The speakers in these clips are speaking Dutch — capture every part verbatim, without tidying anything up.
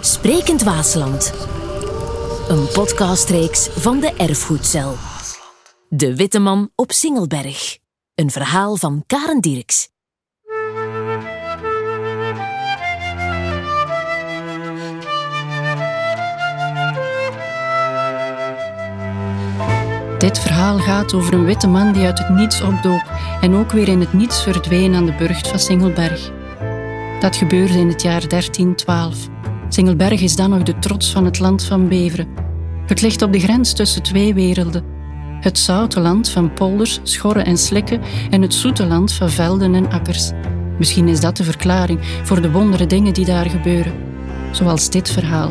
Sprekend Waasland. Een podcastreeks van de Erfgoedcel. De Witte Man op Singelberg. Een verhaal van Karen Dirks. Dit verhaal gaat over een witte man die uit het niets opdook en ook weer in het niets verdween aan de burcht van Singelberg. Dat gebeurde in het jaar dertien twaalf. Singelberg is dan nog de trots van het land van Beveren. Het ligt op de grens tussen twee werelden. Het zoute land van polders, schorren en slikken en het zoete land van velden en akkers. Misschien is dat de verklaring voor de wondere dingen die daar gebeuren. Zoals dit verhaal.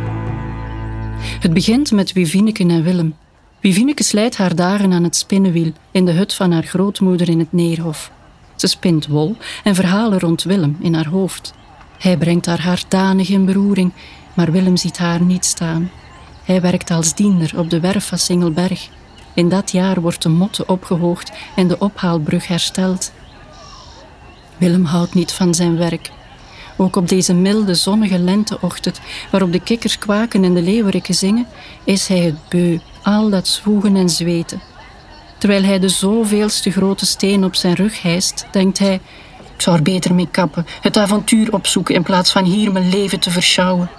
Het begint met Wivineke en Willem. Wivineke slijt haar dagen aan het spinnenwiel in de hut van haar grootmoeder in het Neerhof. Ze spint wol en verhalen rond Willem in haar hoofd. Hij brengt haar haar danig in beroering, maar Willem ziet haar niet staan. Hij werkt als diender op de werf van Singelberg. In dat jaar wordt de motte opgehoogd en de ophaalbrug hersteld. Willem houdt niet van zijn werk. Ook op deze milde, zonnige lenteochtend, waarop de kikkers kwaken en de leeuweriken zingen, is hij het beu, al dat zwoegen en zweten. Terwijl hij de zoveelste grote steen op zijn rug hijst, denkt hij: ik zou er beter mee kappen, het avontuur opzoeken in plaats van hier mijn leven te verschouwen.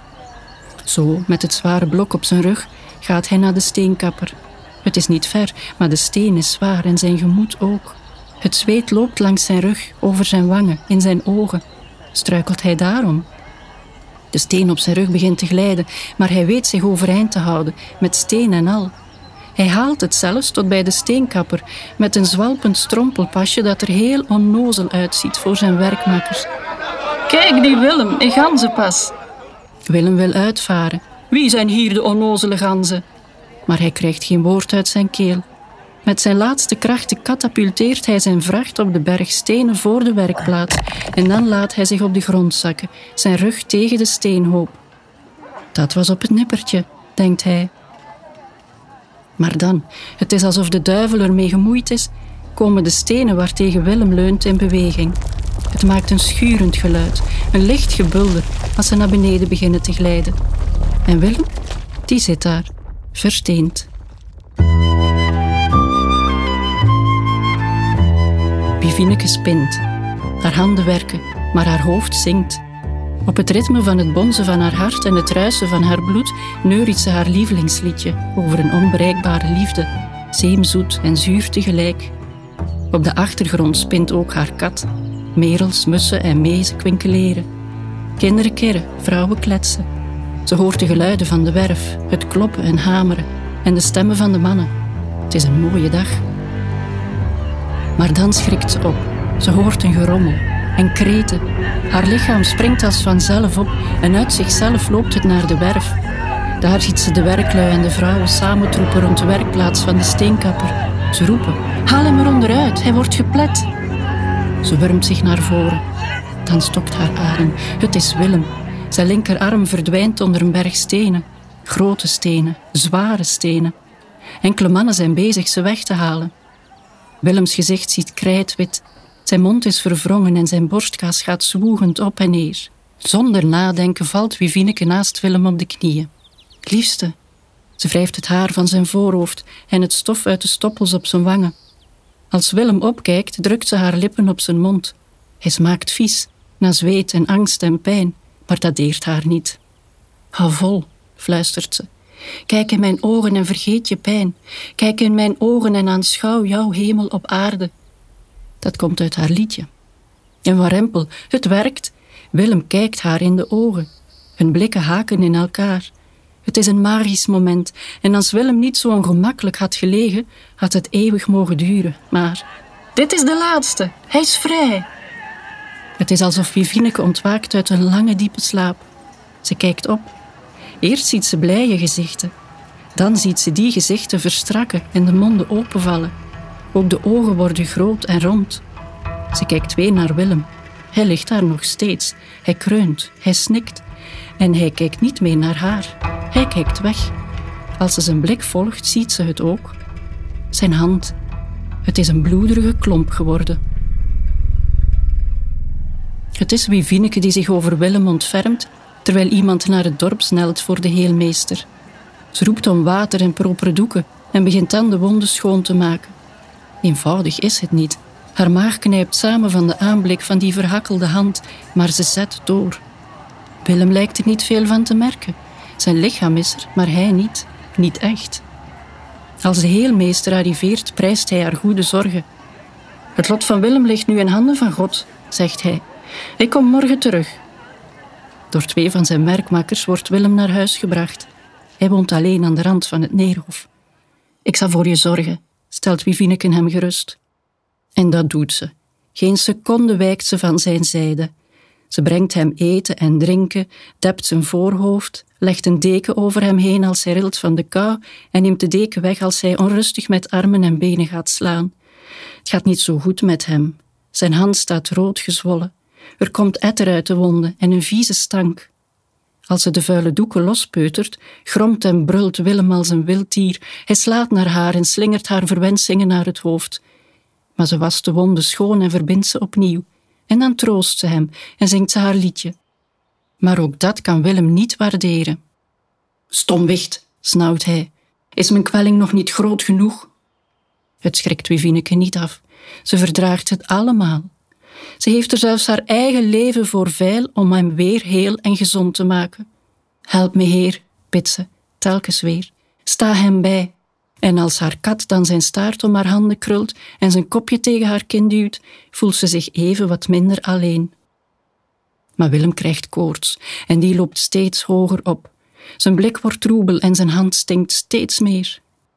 Zo, met het zware blok op zijn rug, gaat hij naar de steenkapper. Het is niet ver, maar de steen is zwaar en zijn gemoed ook. Het zweet loopt langs zijn rug, over zijn wangen, in zijn ogen. Struikelt hij daarom? De steen op zijn rug begint te glijden, maar hij weet zich overeind te houden, met steen en al. Hij haalt het zelfs tot bij de steenkapper, met een zwalpend strompelpasje dat er heel onnozel uitziet voor zijn werkmakers. Kijk, die Willem, in ganzenpas. Willem wil uitvaren. Wie zijn hier de onnozele ganzen? Maar hij krijgt geen woord uit zijn keel. Met zijn laatste krachten katapulteert hij zijn vracht op de berg stenen voor de werkplaats en dan laat hij zich op de grond zakken, zijn rug tegen de steenhoop. Dat was op het nippertje, denkt hij. Maar dan, het is alsof de duivel ermee gemoeid is, komen de stenen waartegen Willem leunt in beweging. Het maakt een schurend geluid, een licht gebulder als ze naar beneden beginnen te glijden. En Willem, die zit daar, versteend. Wivineke spint. Haar handen werken, maar haar hoofd zingt. Op het ritme van het bonzen van haar hart en het ruisen van haar bloed neuriet ze haar lievelingsliedje over een onbereikbare liefde, zeemzoet en zuur tegelijk. Op de achtergrond spint ook haar kat. Merels, mussen en mezen kwinkeleren. Kinderen kirren, vrouwen kletsen. Ze hoort de geluiden van de werf, het kloppen en hameren en de stemmen van de mannen. Het is een mooie dag. Maar dan schrikt ze op. Ze hoort een gerommel en kreten. Haar lichaam springt als vanzelf op en uit zichzelf loopt het naar de werf. Daar ziet ze de werklui en de vrouwen samentroepen rond de werkplaats van de steenkapper. Ze roepen: haal hem er onderuit, hij wordt geplet. Ze wurmt zich naar voren. Dan stokt haar adem. Het is Willem. Zijn linkerarm verdwijnt onder een berg stenen. Grote stenen, zware stenen. Enkele mannen zijn bezig ze weg te halen. Willems gezicht ziet krijtwit. Zijn mond is verwrongen en zijn borstkas gaat zwoegend op en neer. Zonder nadenken valt Wivineke naast Willem op de knieën. Liefste. Ze wrijft het haar van zijn voorhoofd en het stof uit de stoppels op zijn wangen. Als Willem opkijkt, drukt ze haar lippen op zijn mond. Hij smaakt vies, naar zweet en angst en pijn, maar dat deert haar niet. Hou vol, fluistert ze. Kijk in mijn ogen en vergeet je pijn. Kijk in mijn ogen en aanschouw jouw hemel op aarde. Dat komt uit haar liedje. En warempel, het werkt. Willem kijkt haar in de ogen. Hun blikken haken in elkaar. Het is een magisch moment. En als Willem niet zo ongemakkelijk had gelegen, had het eeuwig mogen duren. Maar dit is de laatste. Hij is vrij. Het is alsof Wivineke ontwaakt uit een lange, diepe slaap. Ze kijkt op. Eerst ziet ze blije gezichten. Dan ziet ze die gezichten verstrakken en de monden openvallen. Ook de ogen worden groot en rond. Ze kijkt weer naar Willem. Hij ligt daar nog steeds. Hij kreunt, hij snikt. En hij kijkt niet meer naar haar. Hij kijkt weg. Als ze zijn blik volgt, ziet ze het ook. Zijn hand. Het is een bloederige klomp geworden. Het is Wivineke die zich over Willem ontfermt terwijl iemand naar het dorp snelt voor de heelmeester. Ze roept om water en propere doeken en begint dan de wonden schoon te maken. Eenvoudig is het niet. Haar maag knijpt samen van de aanblik van die verhakkelde hand, maar ze zet door. Willem lijkt er niet veel van te merken. Zijn lichaam is er, maar hij niet. Niet echt. Als de heelmeester arriveert, prijst hij haar goede zorgen. Het lot van Willem ligt nu in handen van God, zegt hij. Ik kom morgen terug. Door twee van zijn werkmakkers wordt Willem naar huis gebracht. Hij woont alleen aan de rand van het Neerhof. Ik zal voor je zorgen, stelt Wivineke hem gerust. En dat doet ze. Geen seconde wijkt ze van zijn zijde. Ze brengt hem eten en drinken, dept zijn voorhoofd, legt een deken over hem heen als hij rilt van de kou en neemt de deken weg als hij onrustig met armen en benen gaat slaan. Het gaat niet zo goed met hem. Zijn hand staat rood gezwollen. Er komt etter uit de wonden en een vieze stank. Als ze de vuile doeken lospeutert, gromt en brult Willem als een wild dier. Hij slaat naar haar en slingert haar verwensingen naar het hoofd. Maar ze wast de wonden schoon en verbindt ze opnieuw. En dan troost ze hem en zingt ze haar liedje. Maar ook dat kan Willem niet waarderen. Stomwicht, snauwt hij. Is mijn kwelling nog niet groot genoeg? Het schrikt Wivineke niet af. Ze verdraagt het allemaal. Ze heeft er zelfs haar eigen leven voor veil om hem weer heel en gezond te maken. Help me, Heer, bidt ze, telkens weer. Sta hem bij. En als haar kat dan zijn staart om haar handen krult en zijn kopje tegen haar kin duwt, voelt ze zich even wat minder alleen. Maar Willem krijgt koorts en die loopt steeds hoger op. Zijn blik wordt troebel en zijn hand stinkt steeds meer.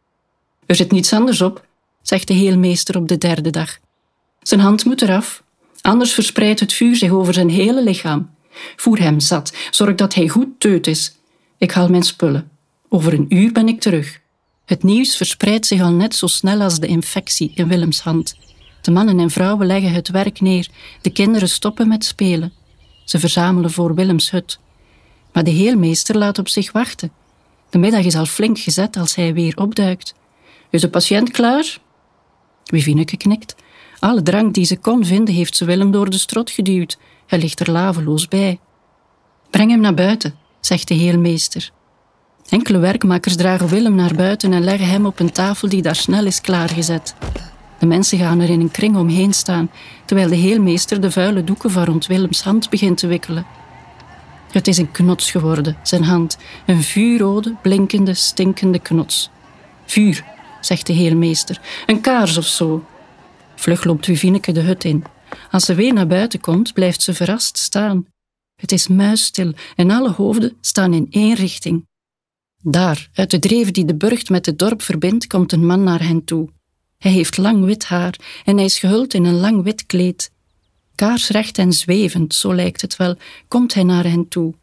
Er zit niets anders op, zegt de heelmeester op de derde dag. Zijn hand moet eraf, anders verspreidt het vuur zich over zijn hele lichaam. Voer hem zat, zorg dat hij goed teut is. Ik haal mijn spullen. Over een uur ben ik terug. Het nieuws verspreidt zich al net zo snel als de infectie in Willems hand. De mannen en vrouwen leggen het werk neer. De kinderen stoppen met spelen. Ze verzamelen voor Willems hut. Maar de heelmeester laat op zich wachten. De middag is al flink gezet als hij weer opduikt. Is de patiënt klaar? Wivineke knikt. Alle drank die ze kon vinden heeft ze Willem door de strot geduwd. Hij ligt er laveloos bij. Breng hem naar buiten, zegt de heelmeester. Enkele werkmakkers dragen Willem naar buiten en leggen hem op een tafel die daar snel is klaargezet. De mensen gaan er in een kring omheen staan, terwijl de heelmeester de vuile doeken van rond Willems hand begint te wikkelen. Het is een knots geworden, zijn hand. Een vuurrode, blinkende, stinkende knots. Vuur, zegt de heelmeester. Een kaars of zo. Vlug loopt Wivineke de hut in. Als ze weer naar buiten komt, blijft ze verrast staan. Het is muisstil en alle hoofden staan in één richting. Daar, uit de dreef die de burcht met het dorp verbindt, komt een man naar hen toe. Hij heeft lang wit haar en hij is gehuld in een lang wit kleed. Kaarsrecht en zwevend, zo lijkt het wel, komt hij naar hen toe.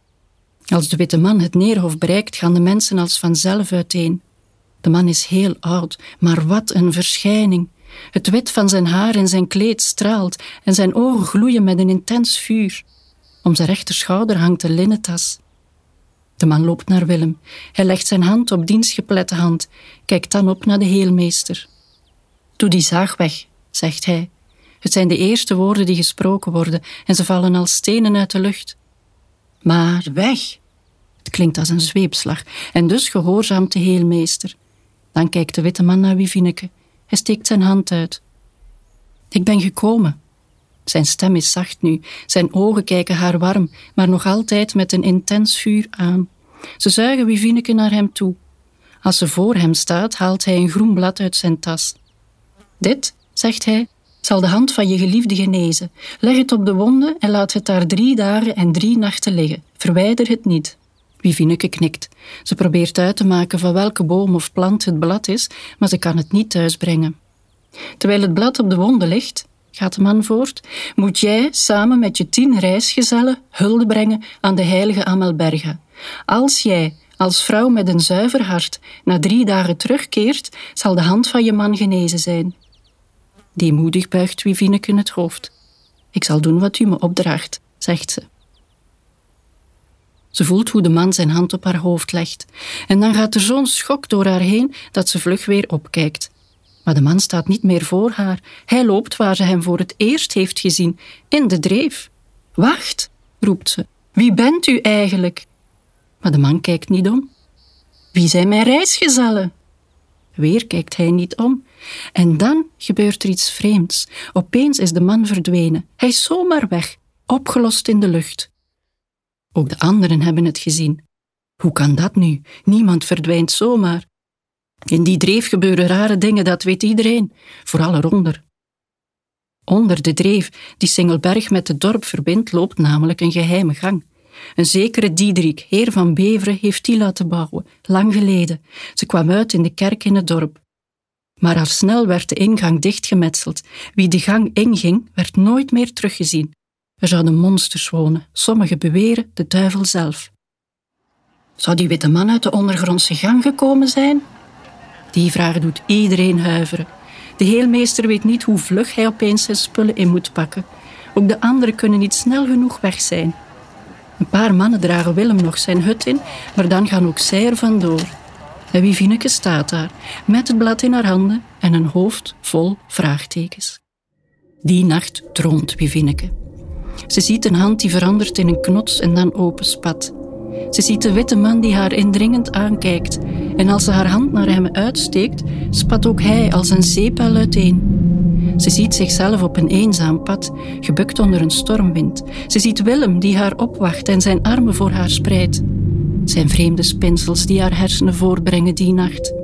Als de witte man het Neerhof bereikt, gaan de mensen als vanzelf uiteen. De man is heel oud, maar wat een verschijning. Het wit van zijn haar en zijn kleed straalt en zijn ogen gloeien met een intens vuur. Om zijn rechterschouder hangt een linnen tas. De man loopt naar Willem. Hij legt zijn hand op diens geplette hand, kijkt dan op naar de heelmeester. Doe die zaag weg, zegt hij. Het zijn de eerste woorden die gesproken worden en ze vallen als stenen uit de lucht. Maar weg! Het klinkt als een zweepslag en dus gehoorzaamt de heelmeester. Dan kijkt de witte man naar Wivineke. Hij steekt zijn hand uit. Ik ben gekomen. Zijn stem is zacht nu. Zijn ogen kijken haar warm, maar nog altijd met een intens vuur aan. Ze zuigen Wivineke naar hem toe. Als ze voor hem staat, haalt hij een groen blad uit zijn tas. Dit, zegt hij, zal de hand van je geliefde genezen. Leg het op de wonden en laat het daar drie dagen en drie nachten liggen. Verwijder het niet. Wivineke knikt. Ze probeert uit te maken van welke boom of plant het blad is, maar ze kan het niet thuisbrengen. Terwijl het blad op de wonden ligt, gaat de man voort, moet jij samen met je tien reisgezellen hulde brengen aan de heilige Amelberga. Als jij als vrouw met een zuiver hart na drie dagen terugkeert, zal de hand van je man genezen zijn. Deemoedig buigt Wivineke het hoofd. Ik zal doen wat u me opdraagt, zegt ze. Ze voelt hoe de man zijn hand op haar hoofd legt. En dan gaat er zo'n schok door haar heen dat ze vlug weer opkijkt. Maar de man staat niet meer voor haar. Hij loopt waar ze hem voor het eerst heeft gezien, in de dreef. Wacht, roept ze. Wie bent u eigenlijk? Maar de man kijkt niet om. Wie zijn mijn reisgezellen? Weer kijkt hij niet om. En dan gebeurt er iets vreemds. Opeens is de man verdwenen. Hij is zomaar weg, opgelost in de lucht. Ook de anderen hebben het gezien. Hoe kan dat nu? Niemand verdwijnt zomaar. In die dreef gebeuren rare dingen, dat weet iedereen. Vooral eronder. Onder de dreef die Singelberg met het dorp verbindt, loopt namelijk een geheime gang. Een zekere Diederik, heer van Beveren, heeft die laten bouwen, lang geleden. Ze kwam uit in de kerk in het dorp. Maar al snel werd de ingang dichtgemetseld. Wie de gang inging, werd nooit meer teruggezien. Er zouden monsters wonen, sommigen beweren de duivel zelf. Zou die witte man uit de ondergrondse gang gekomen zijn? Die vraag doet iedereen huiveren. De heelmeester weet niet hoe vlug hij opeens zijn spullen in moet pakken. Ook de anderen kunnen niet snel genoeg weg zijn. Een paar mannen dragen Willem nog zijn hut in, maar dan gaan ook zij er vandoor. En Wivineke staat daar, met het blad in haar handen en een hoofd vol vraagtekens. Die nacht droomt Wivineke. Ze ziet een hand die verandert in een knots en dan openspat. Ze ziet de witte man die haar indringend aankijkt. En als ze haar hand naar hem uitsteekt, spat ook hij als een zeepbel uiteen. Ze ziet zichzelf op een eenzaam pad, gebukt onder een stormwind. Ze ziet Willem die haar opwacht en zijn armen voor haar spreidt. Het zijn vreemde spinsels die haar hersenen voortbrengen die nacht.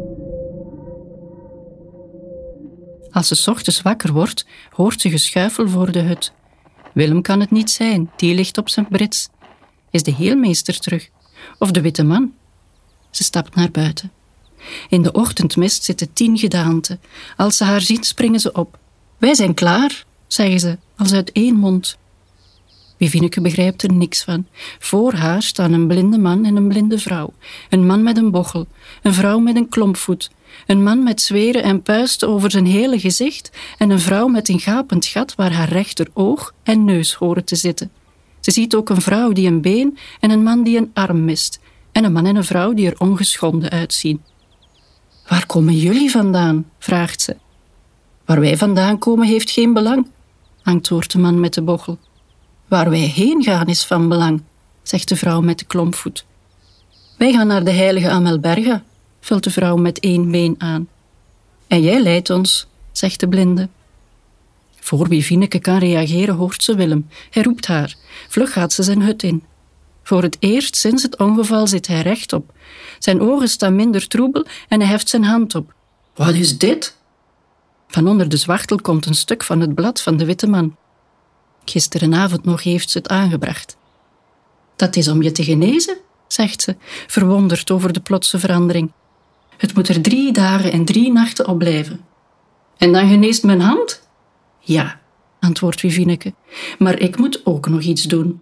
Als ze 's ochtends wakker wordt, hoort ze geschuifel voor de hut. Willem kan het niet zijn, die ligt op zijn brits. Is de heelmeester terug? Of de witte man? Ze stapt naar buiten. In de ochtendmist zitten tien gedaanten. Als ze haar zien, springen ze op. Wij zijn klaar, zeggen ze, als uit één mond. Wivineke begrijpt er niks van. Voor haar staan een blinde man en een blinde vrouw. Een man met een bochel, een vrouw met een klompvoet, een man met zweren en puisten over zijn hele gezicht en een vrouw met een gapend gat waar haar rechteroog en neus horen te zitten. Ze ziet ook een vrouw die een been en een man die een arm mist en een man en een vrouw die er ongeschonden uitzien. Waar komen jullie vandaan? Vraagt ze. Waar wij vandaan komen heeft geen belang, antwoordt de man met de bochel. Waar wij heen gaan is van belang, zegt de vrouw met de klompvoet. Wij gaan naar de heilige Amelberga, vult de vrouw met één been aan. En jij leidt ons, zegt de blinde. Voor Wivineke kan reageren hoort ze Willem. Hij roept haar. Vlug gaat ze zijn hut in. Voor het eerst sinds het ongeval zit hij rechtop. Zijn ogen staan minder troebel en hij heft zijn hand op. Wat is dit? Van onder de zwachtel komt een stuk van het blad van de witte man. Gisterenavond nog heeft ze het aangebracht. Dat is om je te genezen, zegt ze, verwonderd over de plotse verandering. Het moet er drie dagen en drie nachten op blijven. En dan geneest mijn hand? Ja, antwoordt Wivineke, maar ik moet ook nog iets doen.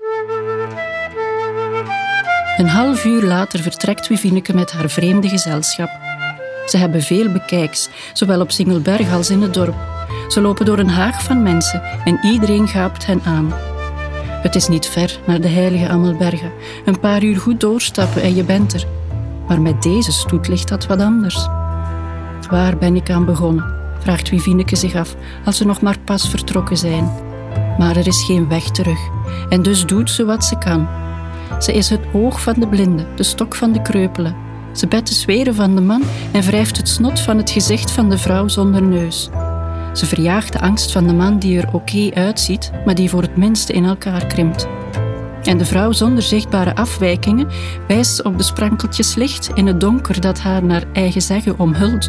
Een half uur later vertrekt Wivineke met haar vreemde gezelschap. Ze hebben veel bekijks, zowel op Singelberg als in het dorp. Ze lopen door een haag van mensen en iedereen gaapt hen aan. Het is niet ver naar de heilige Amelberga. Een paar uur goed doorstappen en je bent er. Maar met deze stoet ligt dat wat anders. Waar ben ik aan begonnen? Vraagt Wivineke zich af als ze nog maar pas vertrokken zijn. Maar er is geen weg terug en dus doet ze wat ze kan. Ze is het oog van de blinde, de stok van de kreupelen. Ze bedt de zweren van de man en wrijft het snot van het gezicht van de vrouw zonder neus. Ze verjaagt de angst van de man die er oké uitziet, maar die voor het minste in elkaar krimpt. En de vrouw zonder zichtbare afwijkingen wijst op de sprankeltjes licht in het donker dat haar naar eigen zeggen omhult.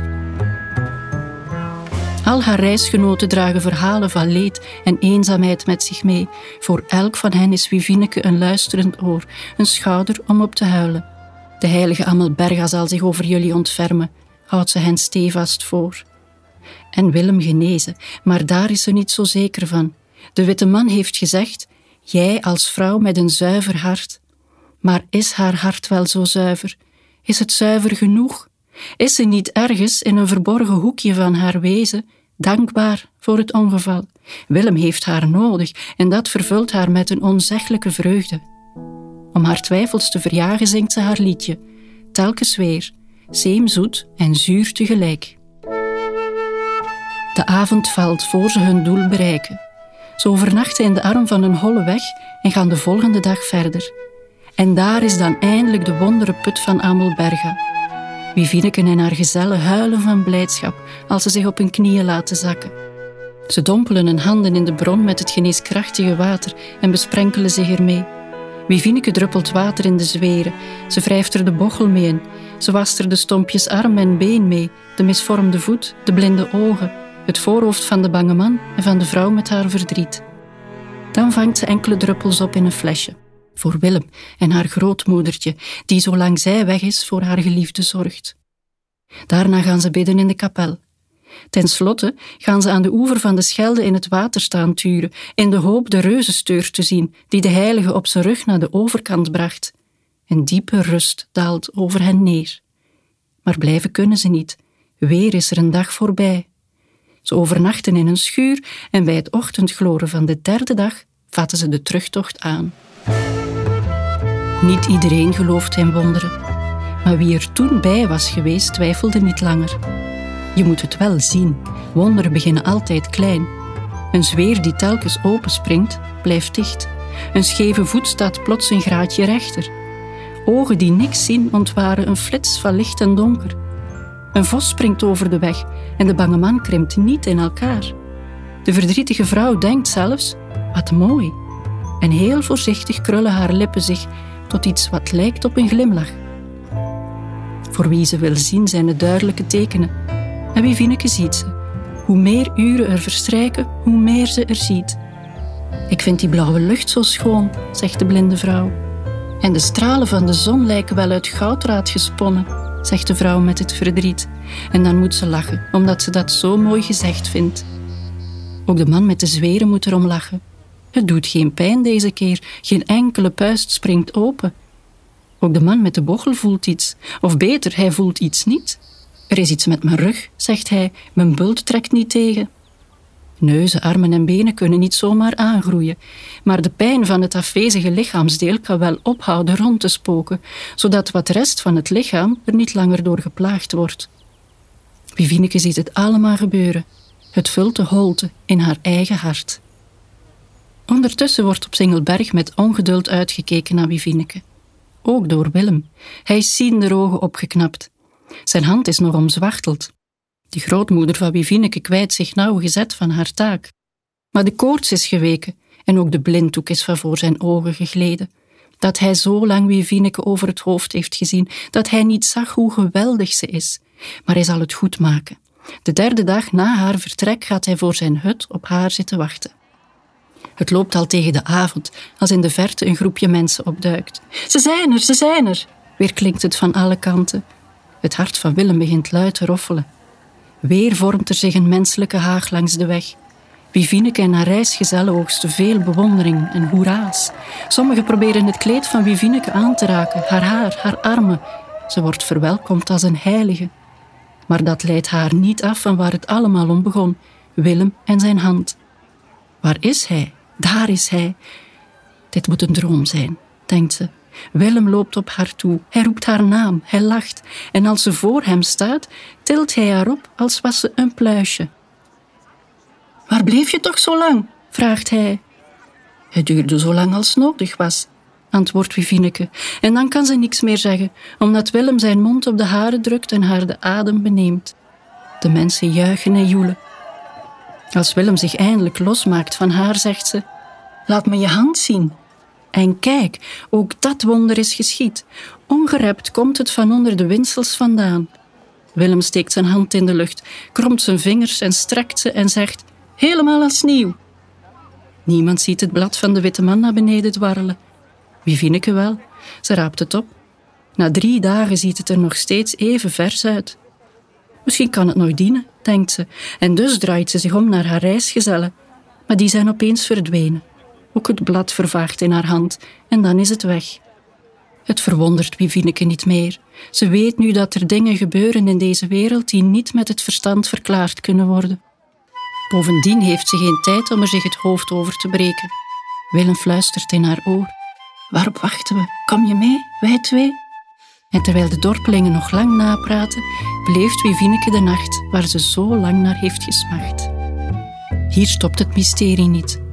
Al haar reisgenoten dragen verhalen van leed en eenzaamheid met zich mee. Voor elk van hen is Wivineke een luisterend oor, een schouder om op te huilen. De heilige Amelberga zal zich over jullie ontfermen, houdt ze hen stevast voor. En Willem genezen, maar daar is ze niet zo zeker van. De witte man heeft gezegd, jij als vrouw met een zuiver hart. Maar is haar hart wel zo zuiver? Is het zuiver genoeg? Is ze niet ergens in een verborgen hoekje van haar wezen dankbaar voor het ongeval? Willem heeft haar nodig en dat vervult haar met een onzeggelijke vreugde. Om haar twijfels te verjagen zingt ze haar liedje, telkens weer, zeemzoet en zuur tegelijk. De avond valt voor ze hun doel bereiken. Ze overnachten in de arm van een holle weg en gaan de volgende dag verder. En daar is dan eindelijk de wondere put van Amelberga. Wivineke en haar gezellen huilen van blijdschap als ze zich op hun knieën laten zakken. Ze dompelen hun handen in de bron met het geneeskrachtige water en besprenkelen zich ermee. Wivineke druppelt water in de zweren. Ze wrijft er de bochel mee in. Ze wast er de stompjes arm en been mee, de misvormde voet, de blinde ogen, het voorhoofd van de bange man en van de vrouw met haar verdriet. Dan vangt ze enkele druppels op in een flesje. Voor Willem en haar grootmoedertje, die zolang zij weg is voor haar geliefde zorgt. Daarna gaan ze bidden in de kapel. Ten slotte gaan ze aan de oever van de Schelde in het water staan turen, in de hoop de reuzensteur te zien, die de heilige op zijn rug naar de overkant bracht. Een diepe rust daalt over hen neer. Maar blijven kunnen ze niet. Weer is er een dag voorbij. Ze overnachten in een schuur en bij het ochtendgloren van de derde dag vatten ze de terugtocht aan. Niet iedereen gelooft in wonderen, maar wie er toen bij was geweest twijfelde niet langer. Je moet het wel zien, wonderen beginnen altijd klein. Een zweer die telkens openspringt, blijft dicht. Een scheve voet staat plots een graadje rechter. Ogen die niks zien ontwaren een flits van licht en donker. Een vos springt over de weg en de bange man krimpt niet in elkaar. De verdrietige vrouw denkt zelfs, wat mooi. En heel voorzichtig krullen haar lippen zich tot iets wat lijkt op een glimlach. Voor wie ze wil zien zijn het duidelijke tekenen. En Wivineke ziet ze. Hoe meer uren er verstrijken, hoe meer ze er ziet. Ik vind die blauwe lucht zo schoon, zegt de blinde vrouw. En de stralen van de zon lijken wel uit gouddraad gesponnen, zegt de vrouw met het verdriet. En dan moet ze lachen, omdat ze dat zo mooi gezegd vindt. Ook de man met de zweren moet erom lachen. Het doet geen pijn deze keer, geen enkele puist springt open. Ook de man met de bochel voelt iets, of beter, hij voelt iets niet. Er is iets met mijn rug, zegt hij, mijn bult trekt niet tegen. Neuzen, armen en benen kunnen niet zomaar aangroeien, maar de pijn van het afwezige lichaamsdeel kan wel ophouden rond te spoken, zodat wat rest van het lichaam er niet langer door geplaagd wordt. Wivineke ziet het allemaal gebeuren. Het vult de holte in haar eigen hart. Ondertussen wordt op Singelberg met ongeduld uitgekeken naar Wivineke. Ook door Willem. Hij is ziende ogen opgeknapt. Zijn hand is nog omzwachteld. De grootmoeder van Wivineke kwijt zich nauwgezet van haar taak. Maar de koorts is geweken en ook de blinddoek is van voor zijn ogen gegleden. Dat hij zo lang Wivineke over het hoofd heeft gezien, dat hij niet zag hoe geweldig ze is. Maar hij zal het goed maken. De derde dag na haar vertrek gaat hij voor zijn hut op haar zitten wachten. Het loopt al tegen de avond, als in de verte een groepje mensen opduikt. Ze zijn er, ze zijn er, weer klinkt het van alle kanten. Het hart van Willem begint luid te roffelen. Weer vormt er zich een menselijke haag langs de weg. Wivineke en haar reisgezellen oogsten veel bewondering en hoera's. Sommigen proberen het kleed van Wivineke aan te raken, haar haar, haar armen. Ze wordt verwelkomd als een heilige. Maar dat leidt haar niet af van waar het allemaal om begon. Willem en zijn hand. Waar is hij? Daar is hij. Dit moet een droom zijn, denkt ze. Willem loopt op haar toe. Hij roept haar naam. Hij lacht. En als ze voor hem staat, tilt hij haar op als was ze een pluisje. Waar bleef je toch zo lang? Vraagt hij. Het duurde zo lang als nodig was, antwoordt Wivineke. En dan kan ze niks meer zeggen, omdat Willem zijn mond op de hare drukt en haar de adem beneemt. De mensen juichen en joelen. Als Willem zich eindelijk losmaakt van haar, zegt ze: laat me je hand zien. En kijk, ook dat wonder is geschied. Ongerept komt het van onder de windsels vandaan. Willem steekt zijn hand in de lucht, kromt zijn vingers en strekt ze en zegt: helemaal als nieuw. Niemand ziet het blad van de witte man naar beneden dwarrelen. Wivineke wel, ze raapt het op. Na drie dagen ziet het er nog steeds even vers uit. Misschien kan het nog dienen, denkt ze, en dus draait ze zich om naar haar reisgezellen. Maar die zijn opeens verdwenen. Ook het blad vervaagt in haar hand en dan is het weg. Het verwondert Wivineke niet meer. Ze weet nu dat er dingen gebeuren in deze wereld die niet met het verstand verklaard kunnen worden. Bovendien heeft ze geen tijd om er zich het hoofd over te breken. Willem fluistert in haar oor: waarop wachten we? Kom je mee, wij twee? En terwijl de dorpelingen nog lang napraten, beleeft Wivineke de nacht waar ze zo lang naar heeft gesmacht. Hier stopt het mysterie niet.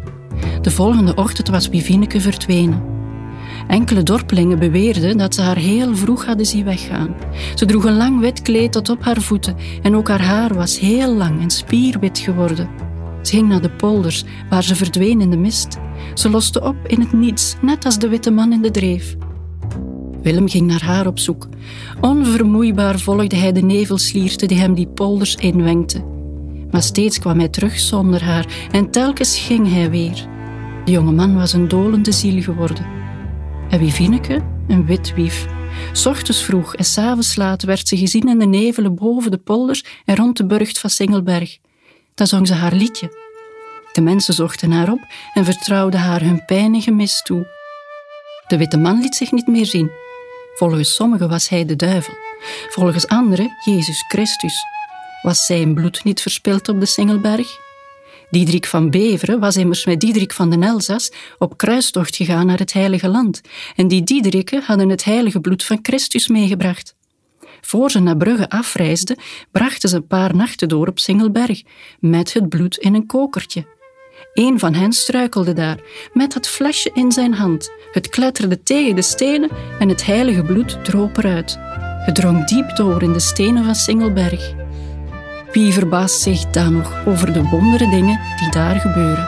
De volgende ochtend was Wivineke verdwenen. Enkele dorpelingen beweerden dat ze haar heel vroeg hadden zien weggaan. Ze droeg een lang wit kleed tot op haar voeten en ook haar haar was heel lang en spierwit geworden. Ze ging naar de polders, waar ze verdween in de mist. Ze loste op in het niets, net als de witte man in de dreef. Willem ging naar haar op zoek. Onvermoeibaar volgde hij de nevelslierte die hem die polders inwenkte. Maar steeds kwam hij terug zonder haar en telkens ging hij weer. De jonge man was een dolende ziel geworden. En Wivineke, een witwief. 's Ochtends vroeg en 's avonds laat werd ze gezien in de nevelen boven de polders en rond de burcht van Singelberg. Dan zong ze haar liedje. De mensen zochten haar op en vertrouwden haar hun pijn en gemis toe. De witte man liet zich niet meer zien. Volgens sommigen was hij de duivel. Volgens anderen Jezus Christus. Was zijn bloed niet verspild op de Singelberg? Diederik van Beveren was immers met Diederik van den Elzas op kruistocht gegaan naar het Heilige Land. En die Diederiken hadden het heilige bloed van Christus meegebracht. Voor ze naar Brugge afreisden, brachten ze een paar nachten door op Singelberg, met het bloed in een kokertje. Een van hen struikelde daar, met het flesje in zijn hand. Het kletterde tegen de stenen en het heilige bloed droop eruit. Het drong diep door in de stenen van Singelberg. Wie verbaast zich dan nog over de wondere dingen die daar gebeuren?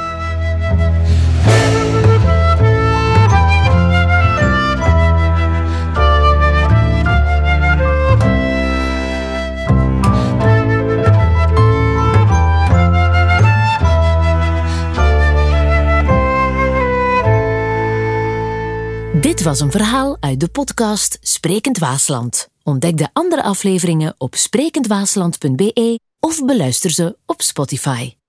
Dit was een verhaal uit de podcast Sprekend Waasland. Ontdek de andere afleveringen op sprekendwaasland punt be of beluister ze op Spotify.